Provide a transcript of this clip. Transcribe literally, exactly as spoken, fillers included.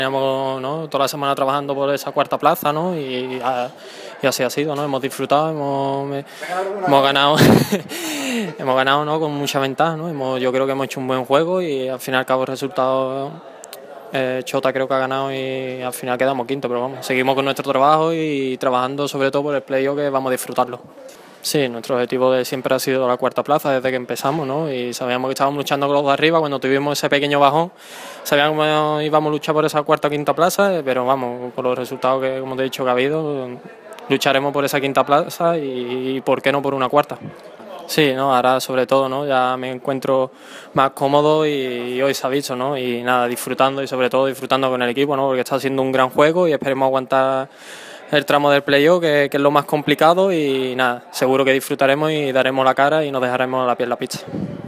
Teníamos, ¿no?, toda la semana trabajando por esa cuarta plaza, ¿no?, y, a, y así ha sido, ¿no? Hemos disfrutado, hemos, hemos ganado, hemos ganado, ¿no?, con mucha ventaja, ¿no? Hemos, yo creo que hemos hecho un buen juego y al fin y al cabo el resultado, eh, Chota creo que ha ganado y al final quedamos quinto, pero vamos, seguimos con nuestro trabajo y trabajando sobre todo por el playoff, que vamos a disfrutarlo. Sí, nuestro objetivo de siempre ha sido la cuarta plaza desde que empezamos, ¿no? Y sabíamos que estábamos luchando con los de arriba. Cuando tuvimos ese pequeño bajón, sabíamos que íbamos a luchar por esa cuarta o quinta plaza, pero vamos, por los resultados que, como te he dicho, que ha habido, lucharemos por esa quinta plaza y, y ¿por qué no por una cuarta? Sí, no, ahora sobre todo, ¿no? Ya me encuentro más cómodo y, y hoy se ha visto, ¿no? Y nada, disfrutando y sobre todo disfrutando con el equipo, ¿no? Porque está siendo un gran juego y esperemos aguantar el tramo del playoff, que, que es lo más complicado, y nada, seguro que disfrutaremos y daremos la cara y nos dejaremos la piel en la pista.